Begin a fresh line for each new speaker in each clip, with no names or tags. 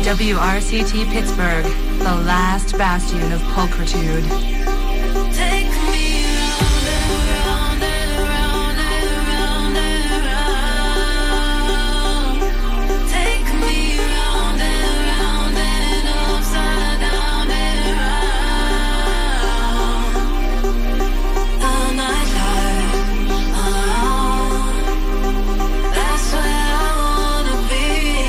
WRCT Pittsburgh, the last bastion of pulchritude.
Take me round and round and round and round and round. Take me round and round and upside down and round. All night long, that's where I wanna be.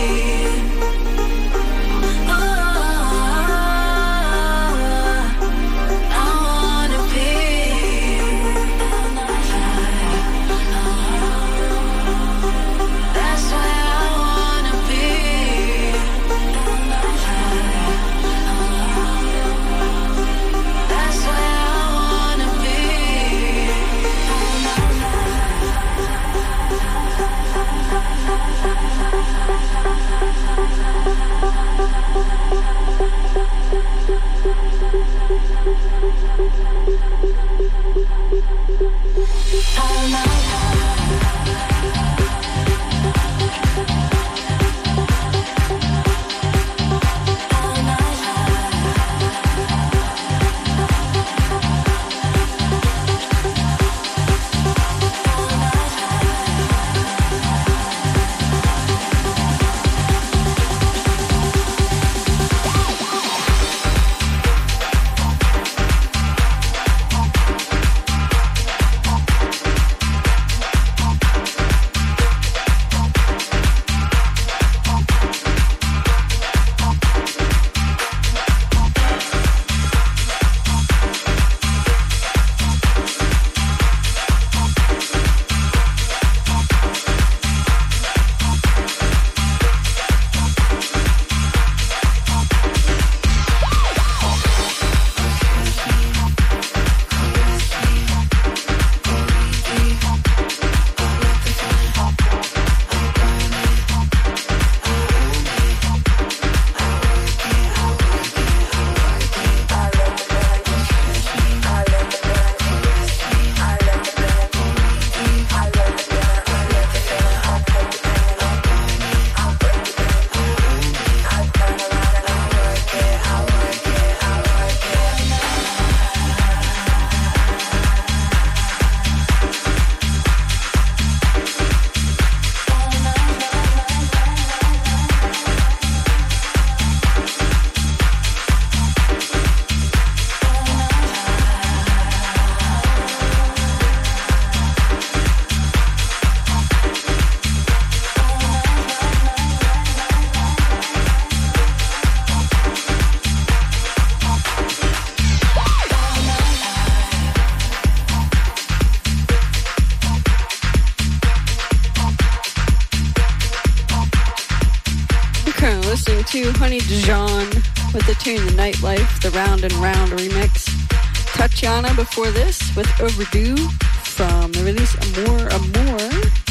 To Honey Dijon with the tune The Nightlife, the Round and Round remix. Tatiana before this with Overdue from the release Amor Amor.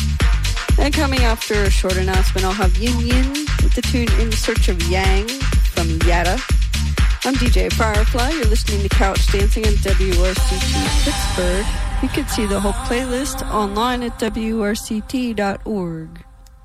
And coming after a short announcement, I'll have Yin Yin with the tune In Search of Yang from Yada. I'm DJ Firefly. You're listening to Couch Dancing on WRCT Pittsburgh. You can see the whole playlist online at WRCT.org.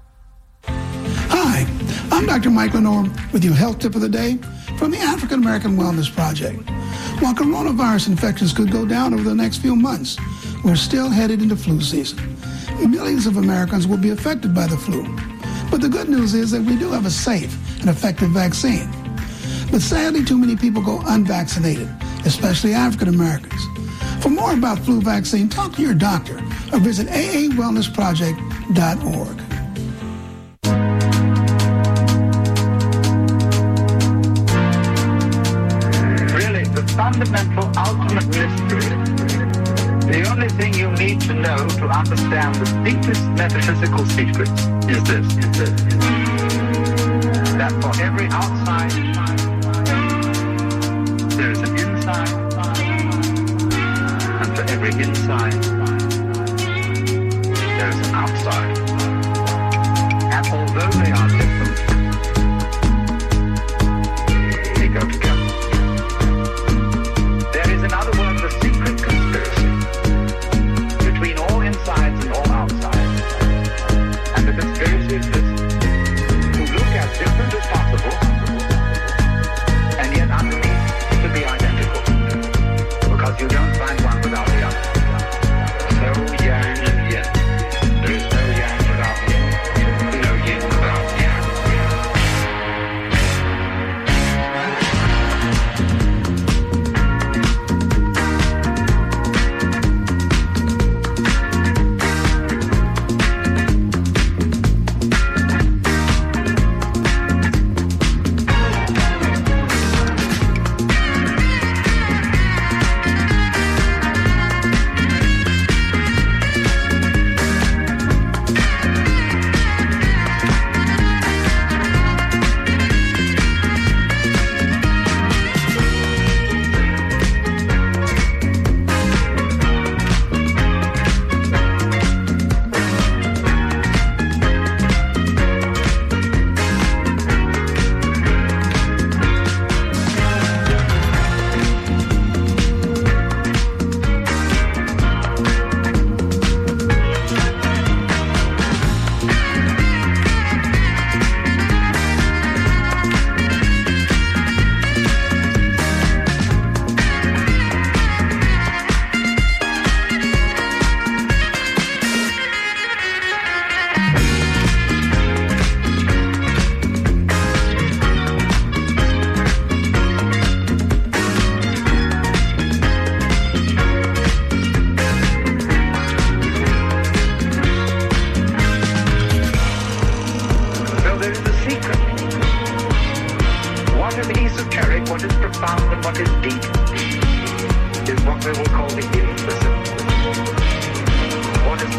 Hi, I'm Dr. Mike Lenore with your health tip of the day from the African American Wellness Project. While coronavirus infections could go down over the next few months, we're still headed into flu season. Millions of Americans will be affected by the flu. But the good news is that we do have a safe and effective vaccine. But sadly, too many people go unvaccinated, especially African Americans. For more about flu vaccine, talk to your doctor or visit aawellnessproject.org.
Fundamental ultimate mystery. The only thing you need to know to understand the deepest metaphysical secrets is this. That for every outside, there is an inside, and for every inside, there is an outside. And although they are different, they go together. In other words, a secret conspiracy between all insides and all outsides. And the conspiracy is this: to look as different as possible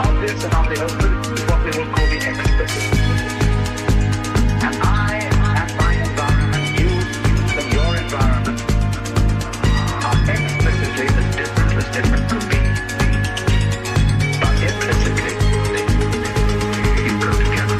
obvious and on the open is what we will call the explicit. And I and my environment, you and your environment, are explicitly as different could be. But implicitly, you go together.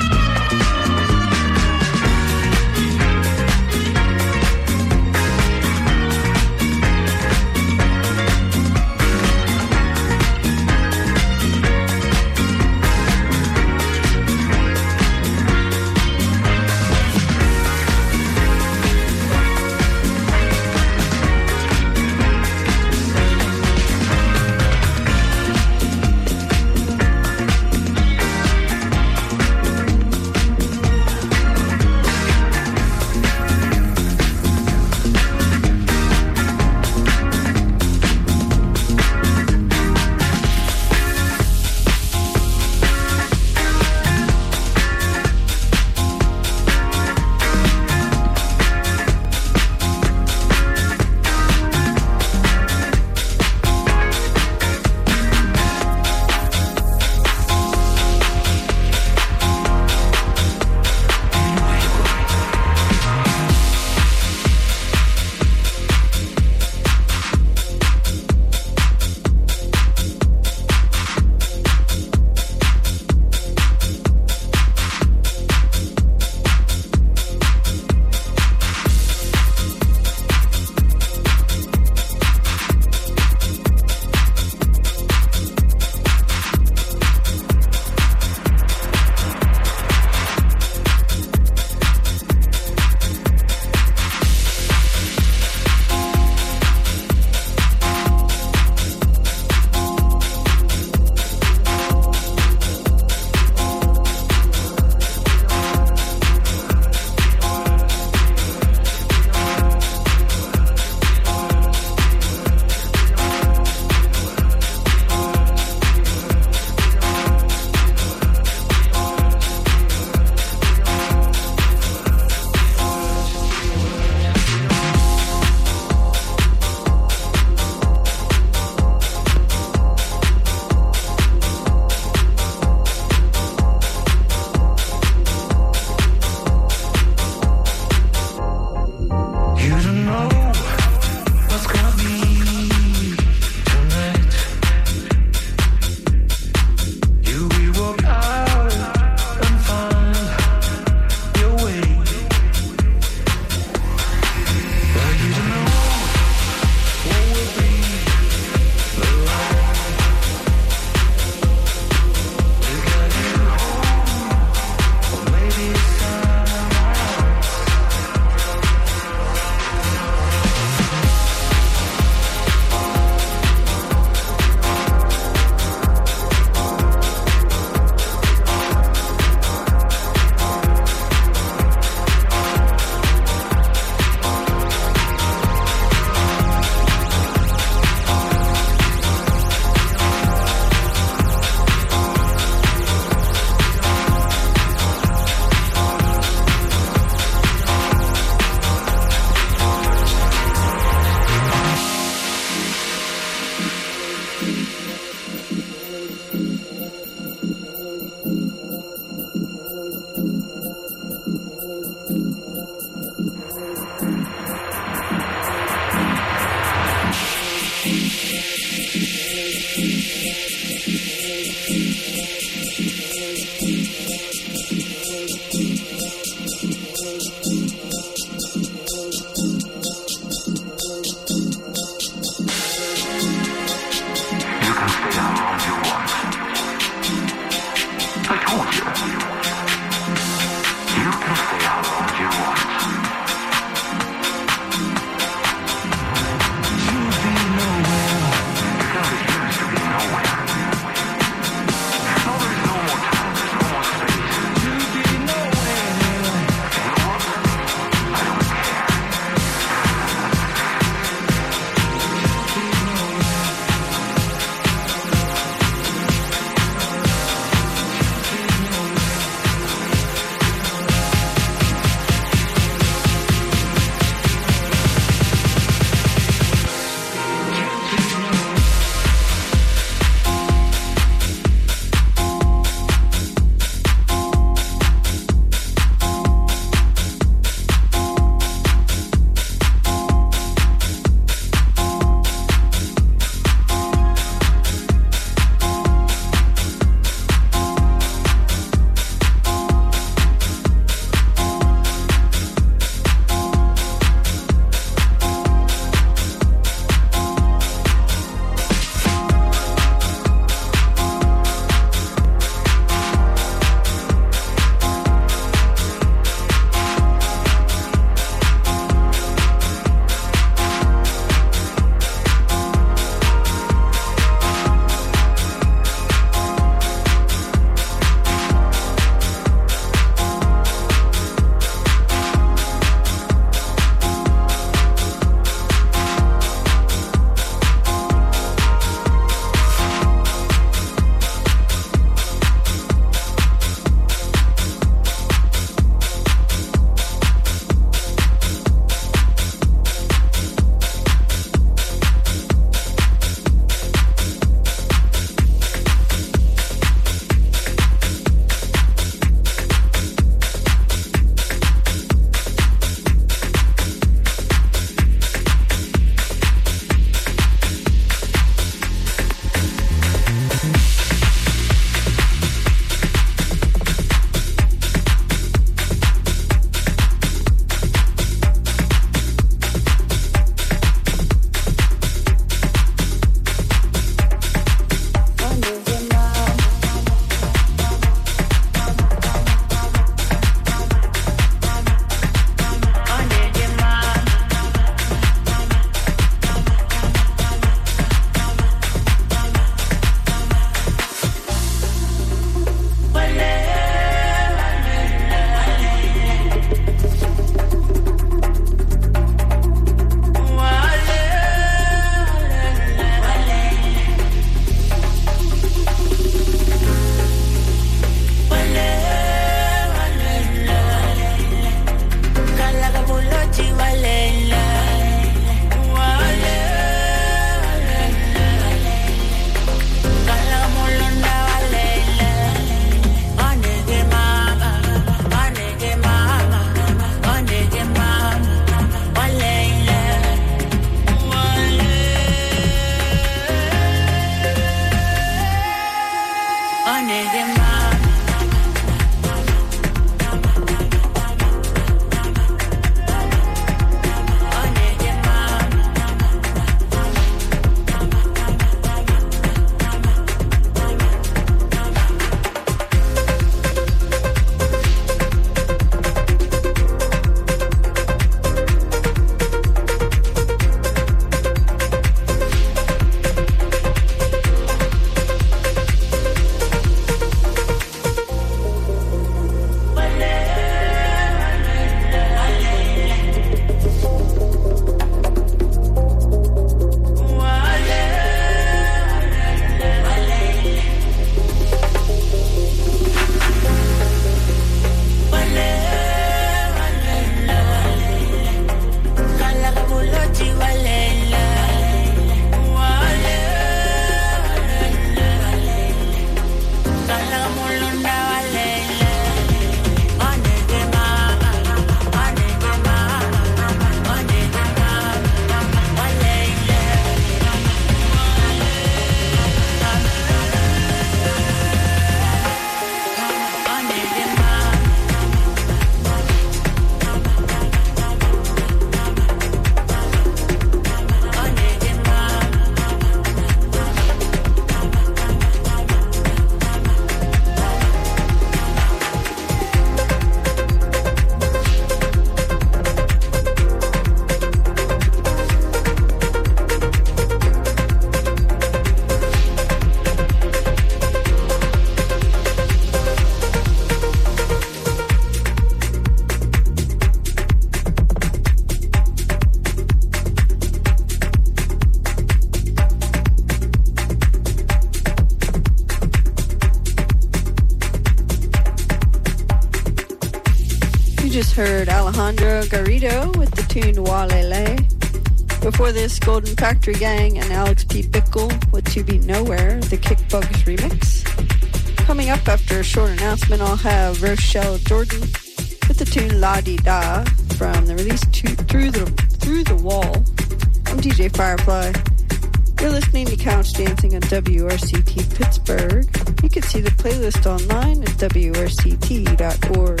just heard Alejandro Garrido with the tune Walele. Before this, Golden Factory Gang and Alex P. Bickle with To Be Nowhere, the Kickbugs remix. Coming up after a short announcement, I'll have Rochelle Jordan with the tune La Di Da from the release Through the Wall. I'm DJ Firefly. You're listening to Couch Dancing on WRCT Pittsburgh. You can see the playlist online at WRCT.org.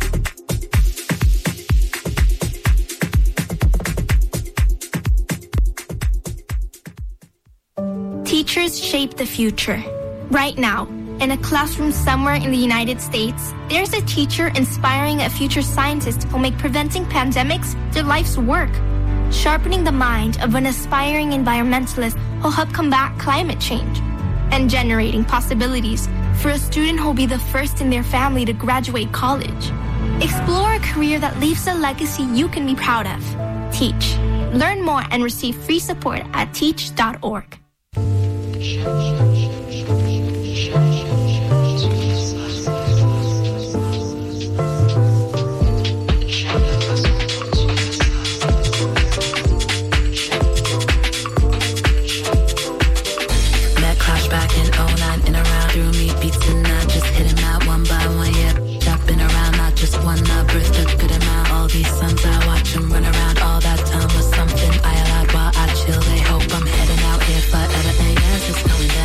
Teachers shape the future. Right now, in a classroom somewhere in the United States, there's a teacher inspiring a future scientist who'll make preventing pandemics their life's work. Sharpening the mind of an aspiring environmentalist who'll help combat climate change. And generating possibilities for a student who'll be the first in their family to graduate college. Explore a career that leaves a legacy you can be proud of. Teach. Learn more and receive free support at teach.org.
Going down.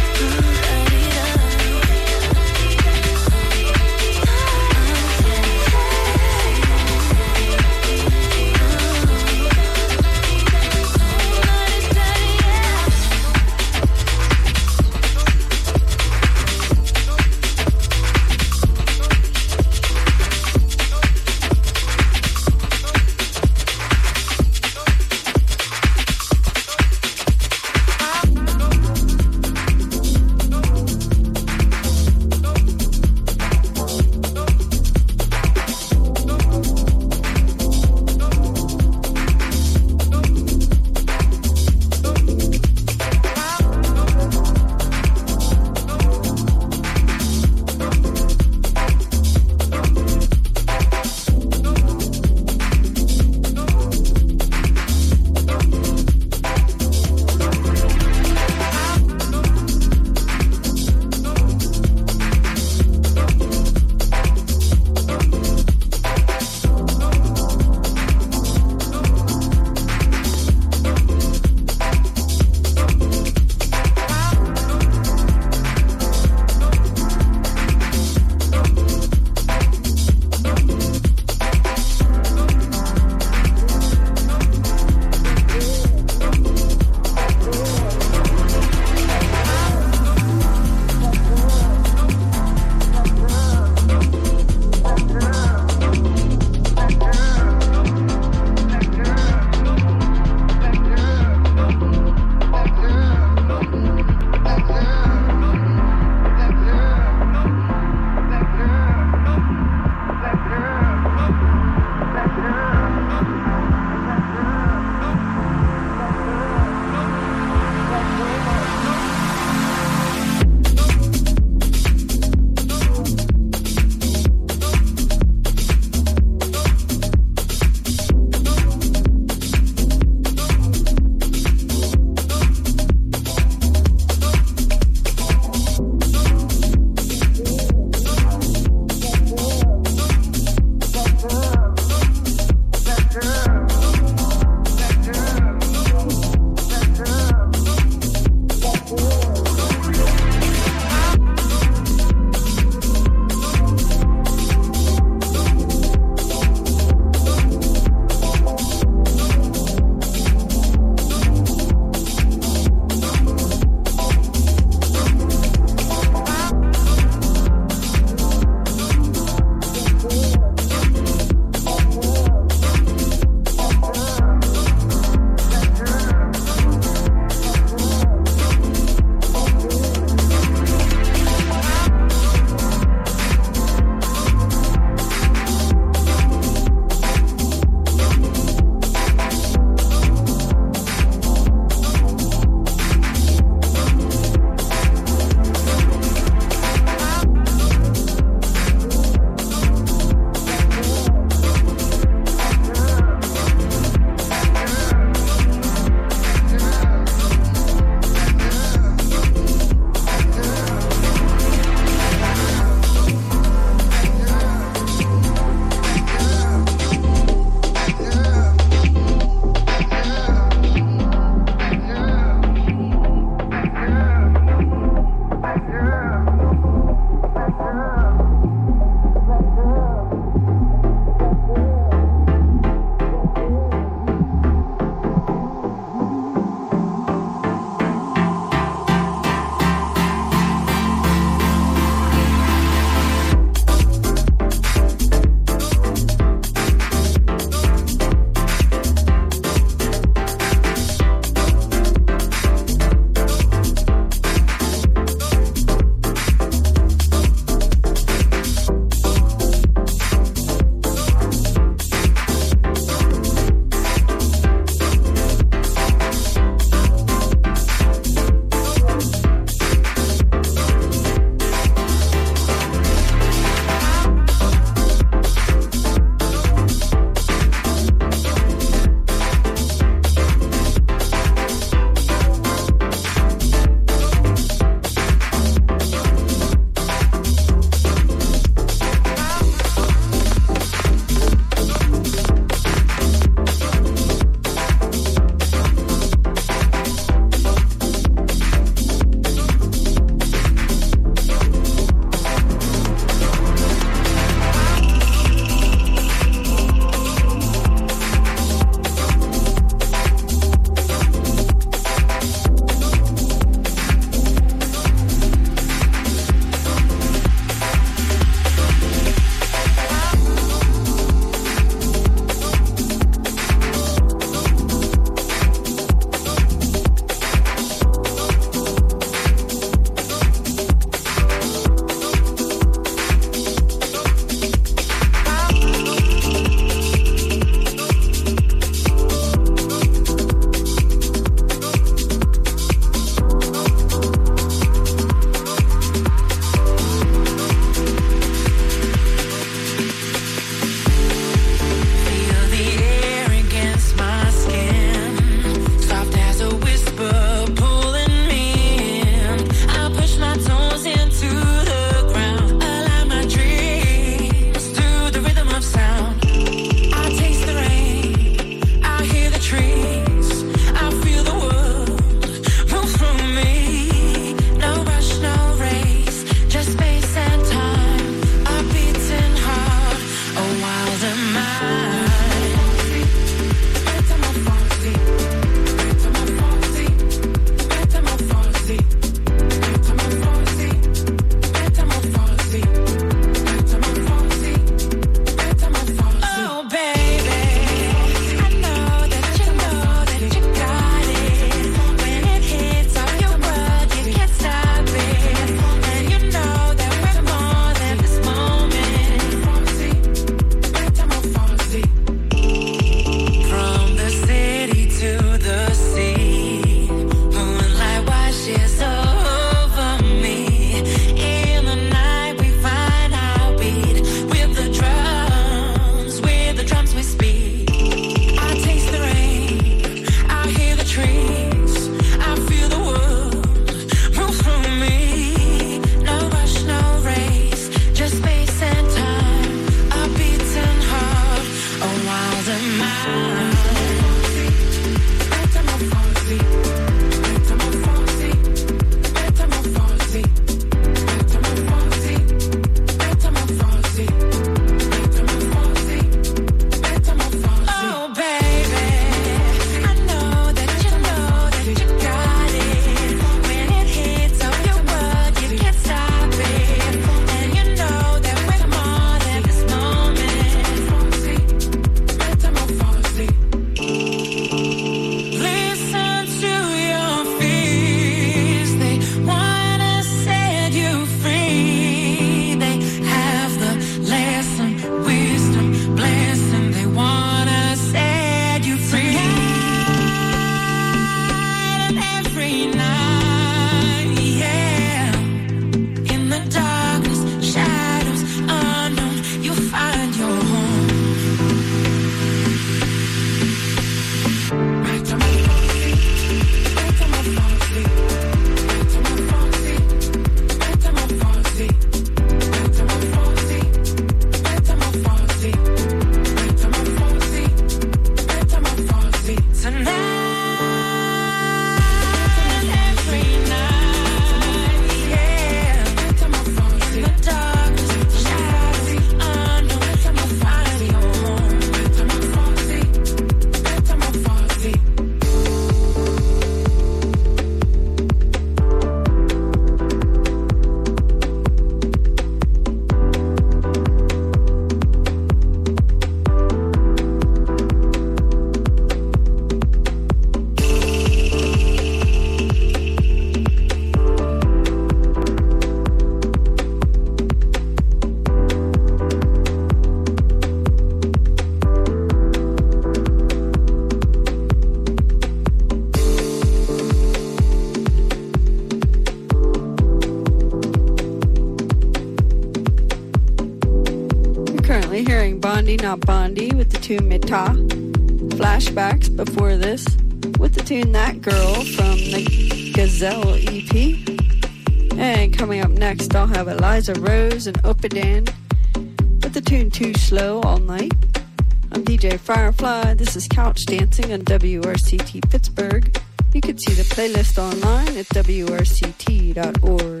currently hearing Bondi Not Bondi with the tune Meta. Flashbacks before this with the tune That Girl from the Gazelle EP. And coming up next, I'll have Eliza Rose and Opadan with the tune Too Slow All Night. I'm DJ Firefly. This is Couch Dancing on WRCT Pittsburgh. You can see the playlist online at WRCT.org.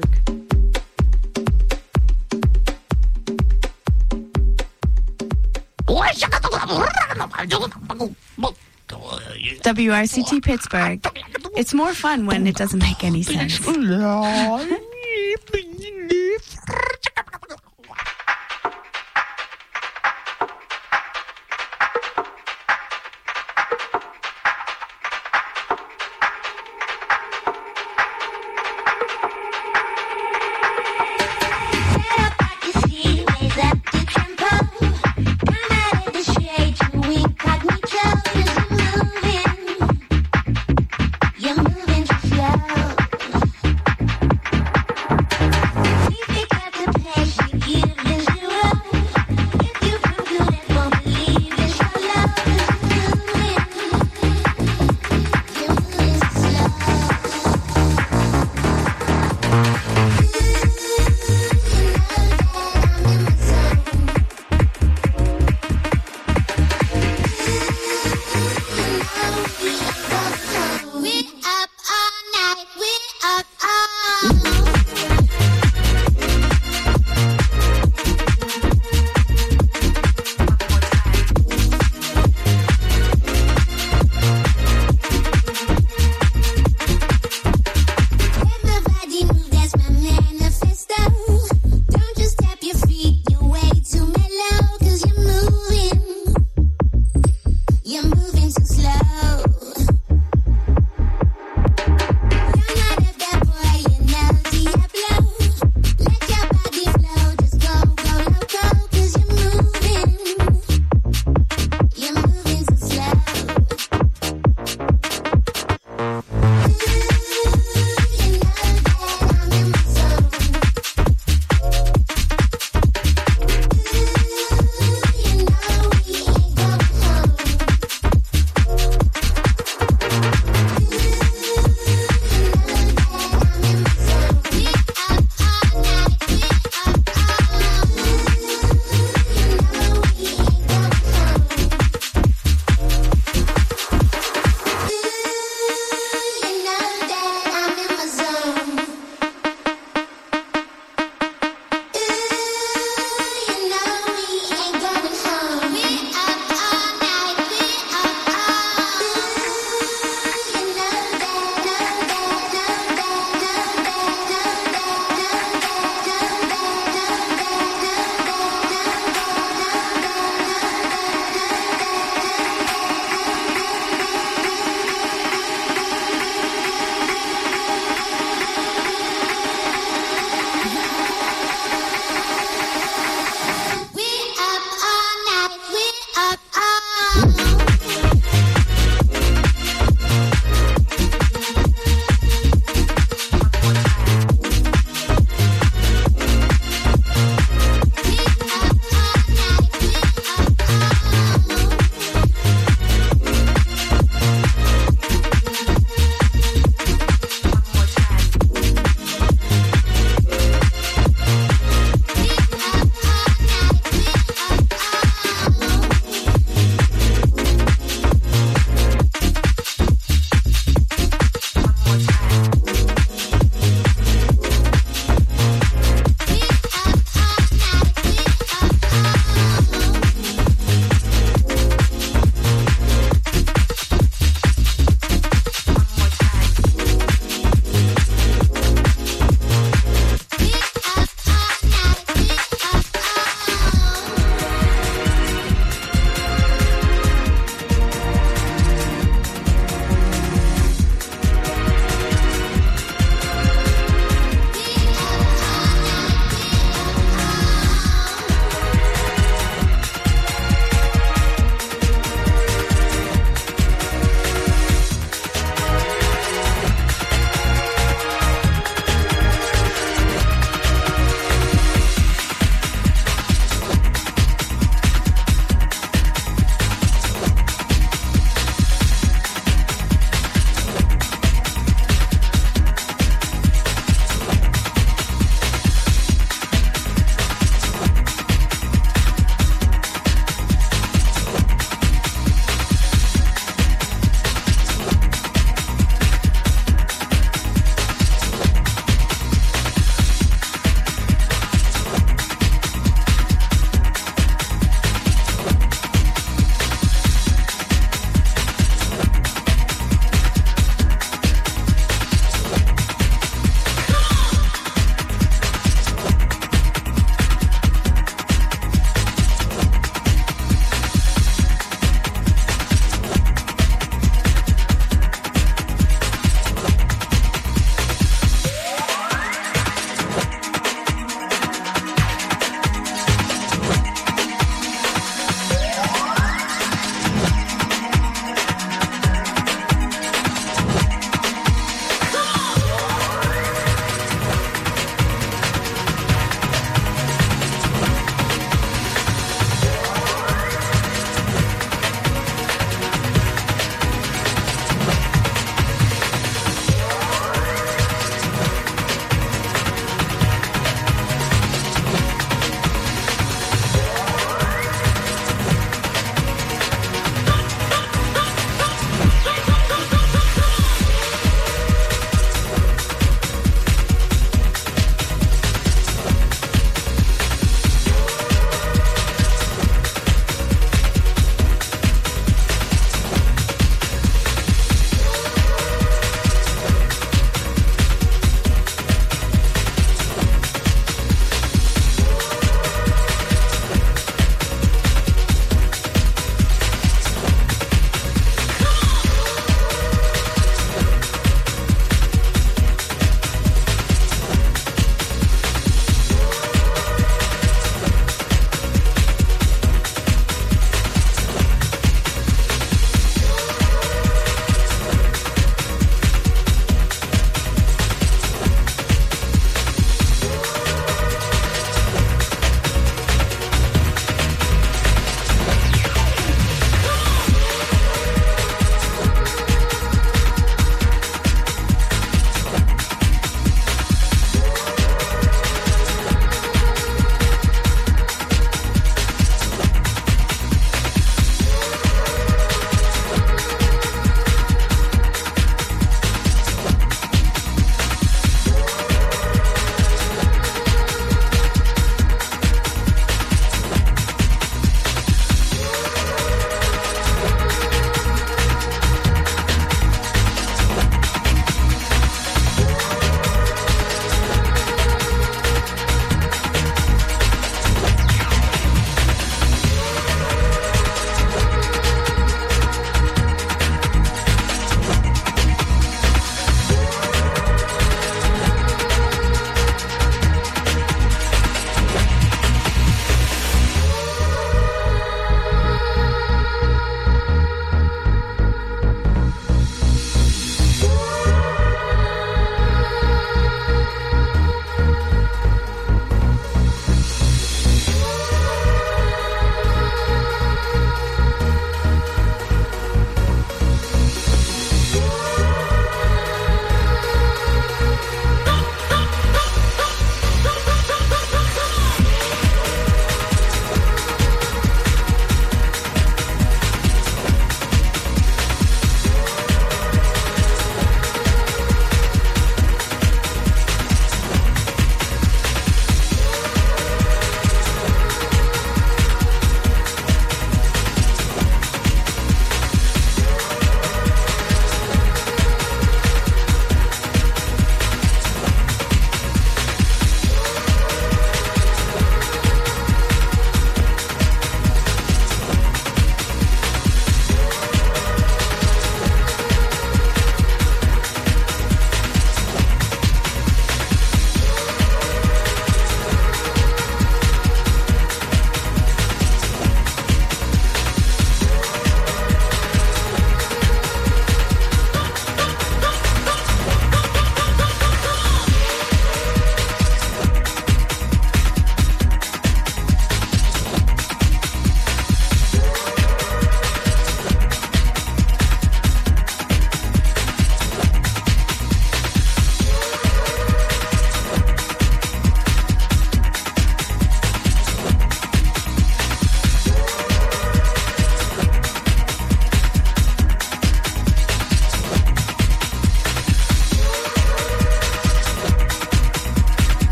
WRCT Pittsburgh. It's more fun when it doesn't make any sense.
You're moving too slow.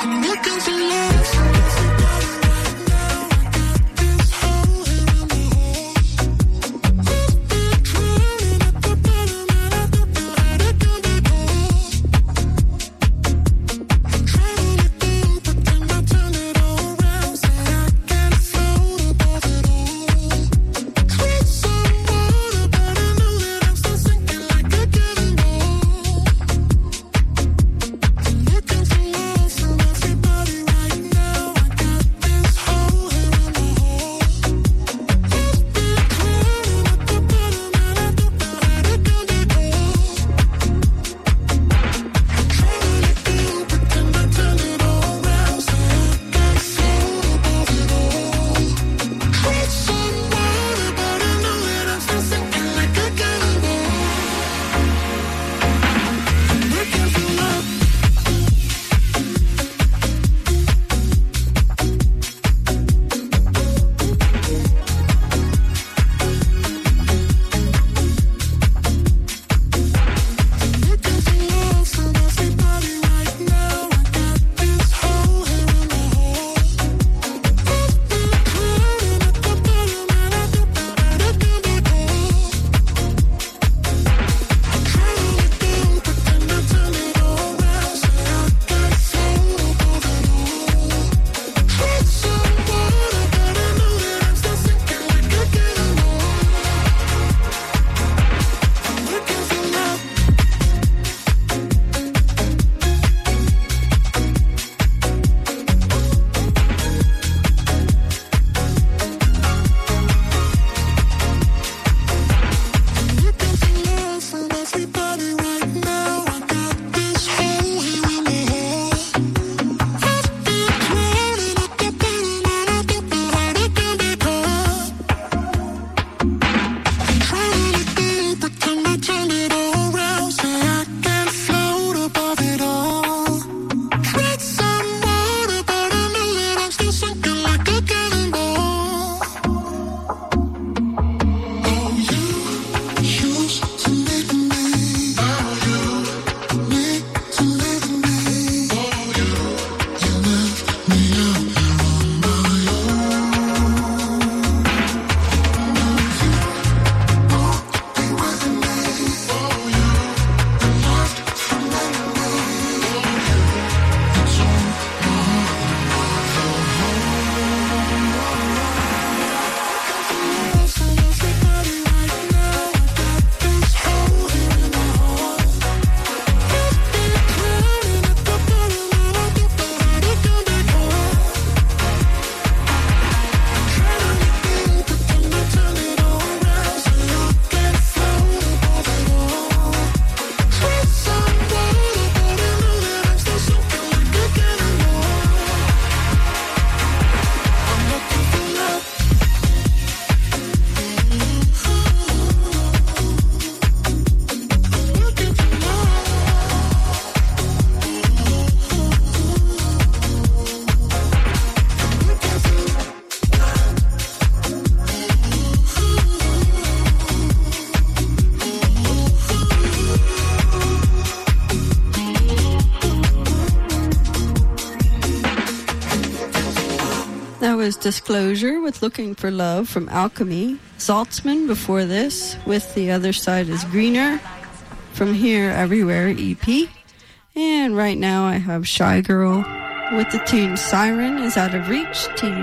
was Disclosure with Looking for Love from Alchemy. Saltzman before this with The Other Side is Greener from Here Everywhere EP. And right now I have Shy Girl with the tune Siren is Out of Reach,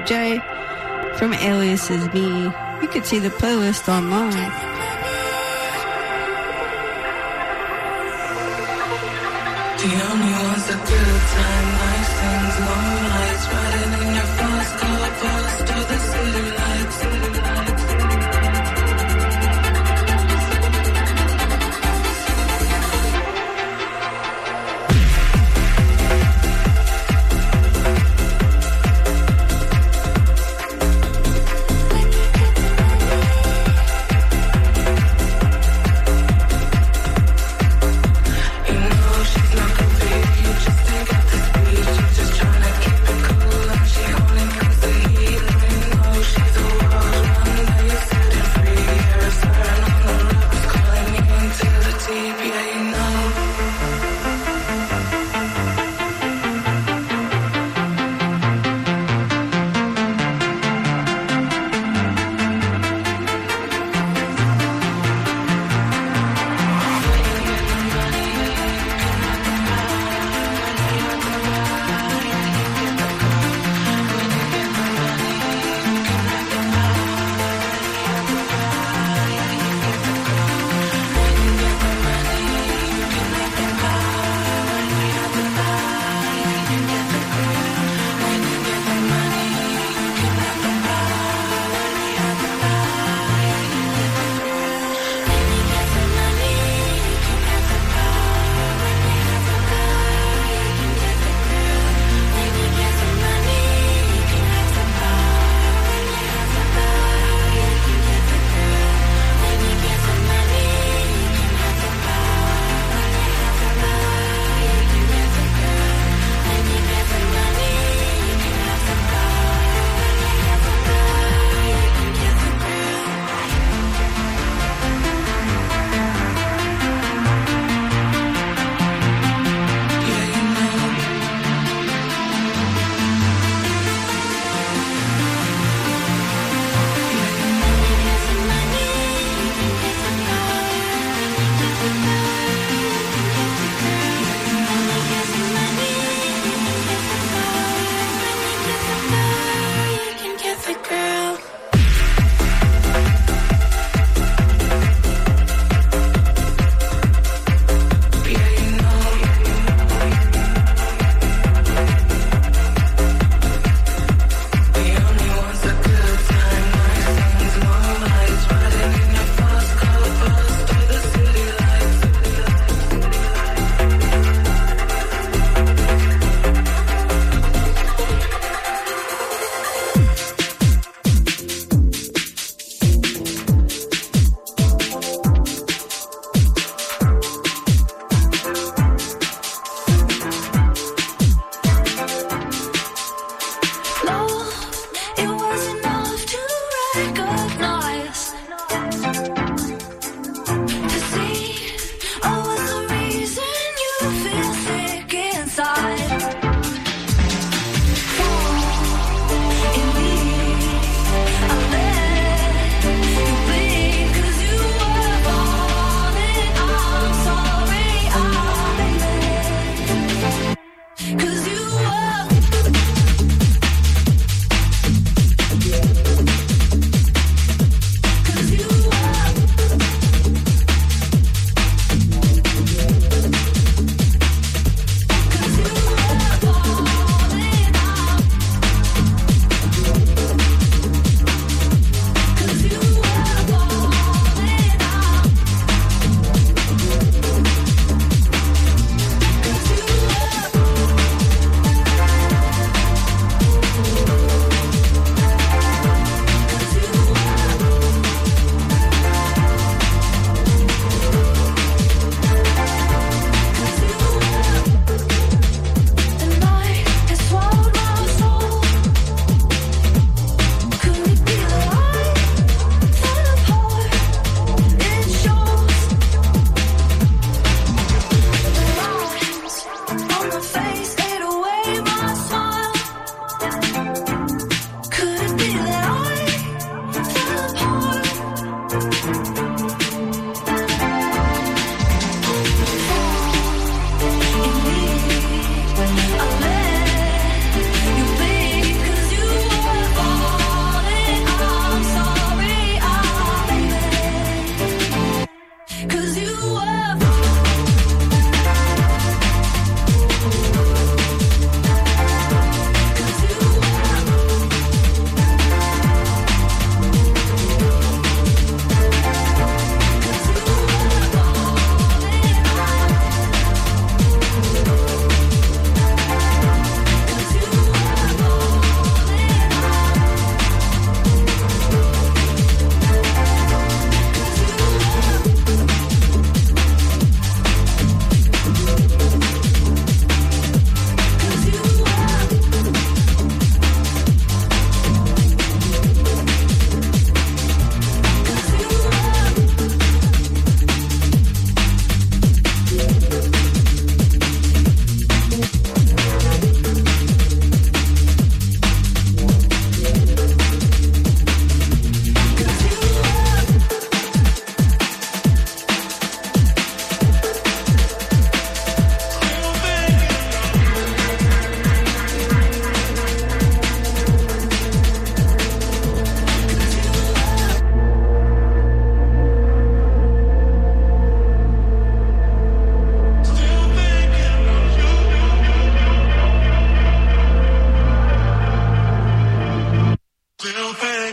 TJ from Alias is Me. You could see the playlist online.
The only ones that good time, nice things, long nights, riding in your fast car, past all the city lights.
You know she's not complete, you just ain't got the speed, you're just trying to keep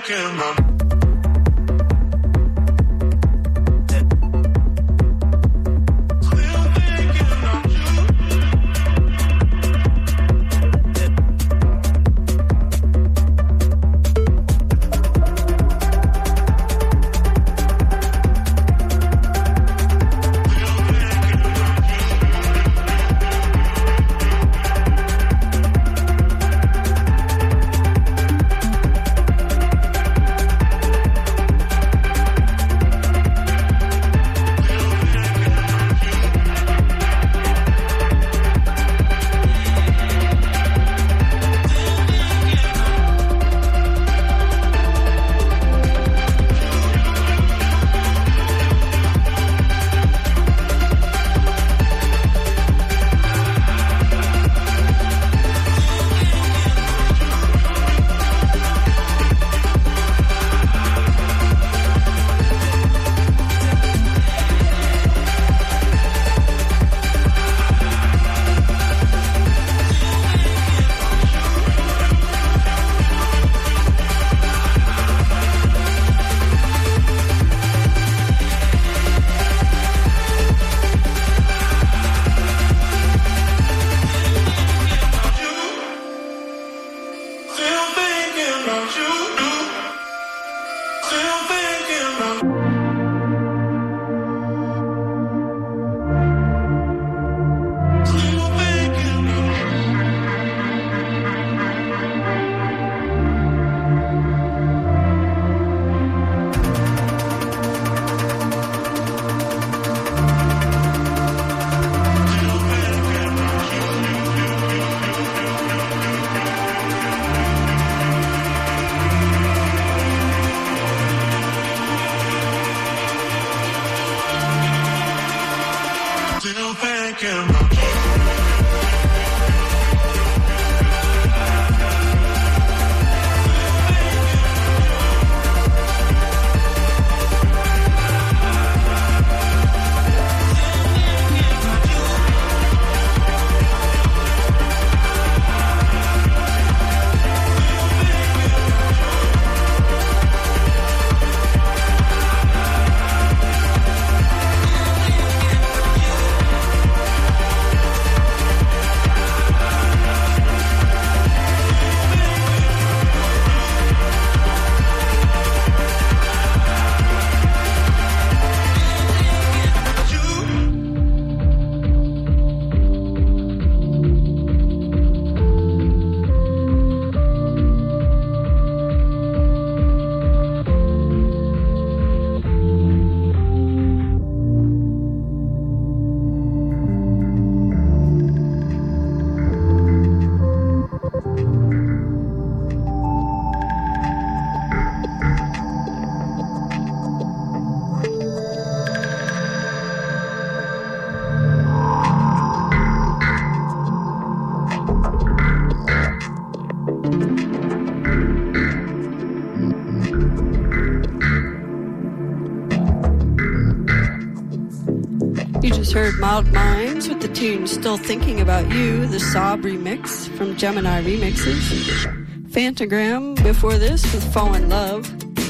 Heard Mild Minds with the tune Still Thinking About You, the Sob remix from Gemini Remixes. Phantogram before this with Fall in Love,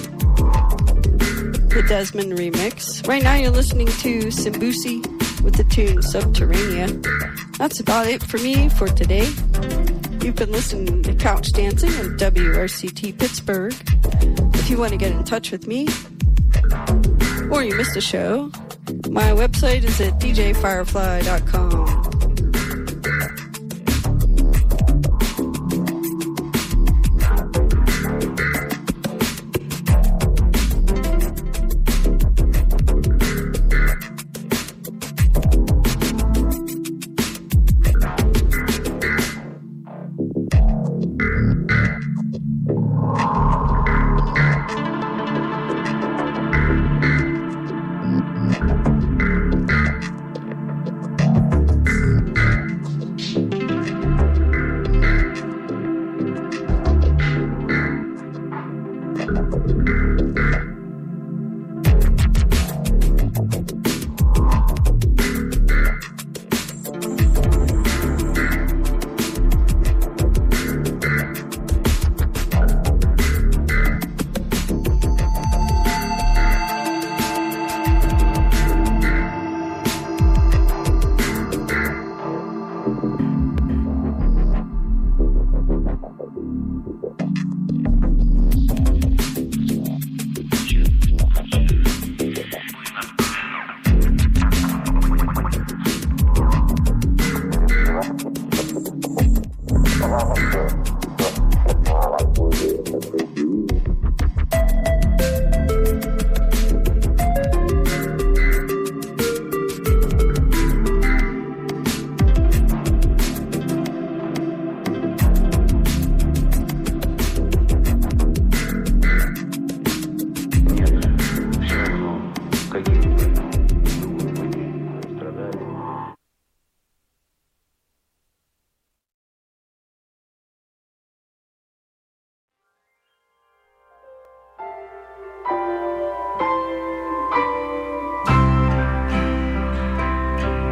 the Desmond remix. Right now you're listening to Simbusi with the tune Subterranea. That's about it for me for today. You've been listening to Couch Dancing on WRCT Pittsburgh. If you want to get in touch with me, or you missed a show, my website is at djfirefly.com.